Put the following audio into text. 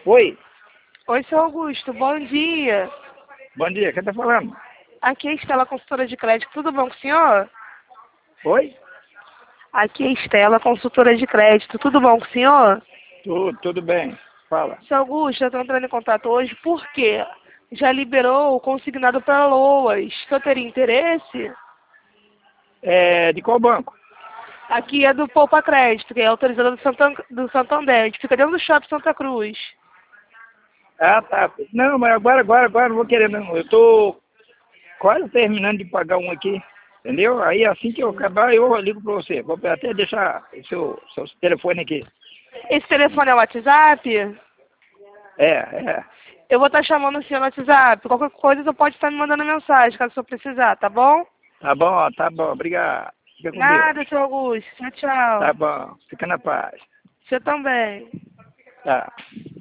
Oi, Oi, seu Augusto, bom dia. bom dia, quem tá falando? Aqui é Estela, consultora de crédito. Tudo bom com o senhor? Oi? Aqui é Estela, consultora de crédito. Tudo bom com o senhor? Tudo bem, fala. Seu Augusto, eu estou entrando em contato hoje porque já liberou o consignado para Loas. O senhor teria interesse? De qual banco? Aqui é do Poupa Crédito, que é autorizado do Santander. A gente fica dentro do Shopping Santa Cruz. Ah, tá. Não, mas agora não vou querer não. Eu tô quase terminando de pagar um aqui, entendeu? Aí assim que eu acabar, eu ligo pra você. Vou até deixar o seu telefone aqui. Esse telefone é o WhatsApp? É. Eu vou estar chamando o senhor no WhatsApp. Qualquer coisa, você pode estar me mandando mensagem, caso o senhor precisar, tá bom? Tá bom, obrigado. Fica com Deus. Nada, seu Augusto. Tchau, tchau. Tá bom, fica na paz. Você também. Tá.